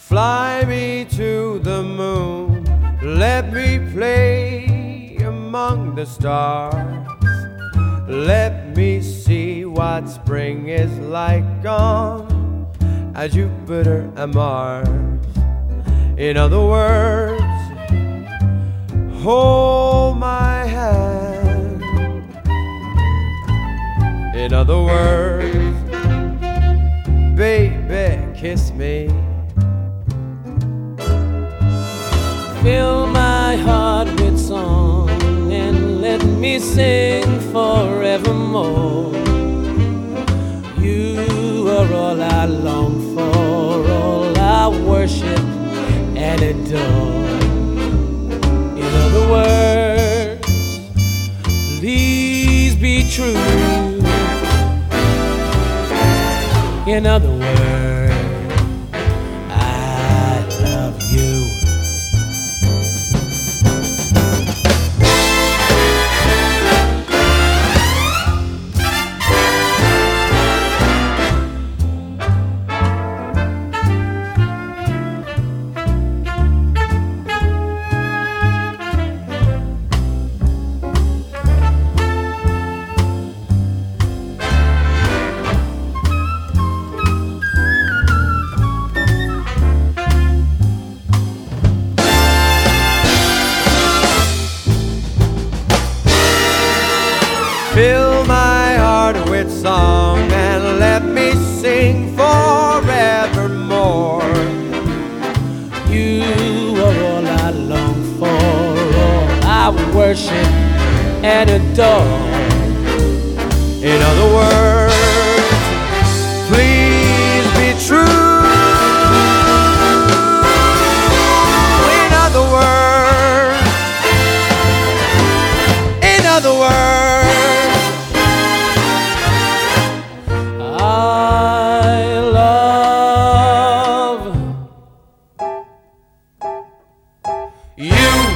Fly me to the moon, let me play among the stars. Let me see what spring is like on Jupiter and Mars. In other words, hold my hand. In other words, baby, kiss me. Fill my heart with song and let me sing forevermore. You are all I long for, all I worship and adore. In other words, please be true. In other words, I love you. Fill my heart with song and let me sing forevermore. You are all I long for, all I worship and adore. In other words, please be true. In other words, in other words, I love you.